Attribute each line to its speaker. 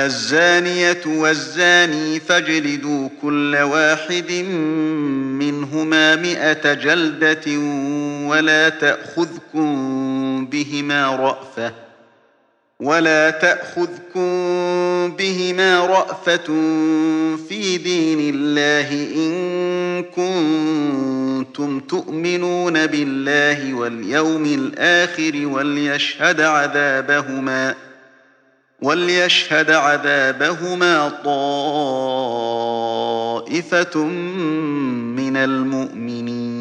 Speaker 1: الزانية والزاني فاجلدوا كل واحد منهما 100 جلدة ولا تأخذكم بهما رأفة في دين الله إن كنتم تؤمنون بالله واليوم الآخر وليشهد عذابهما طائفة من المؤمنين.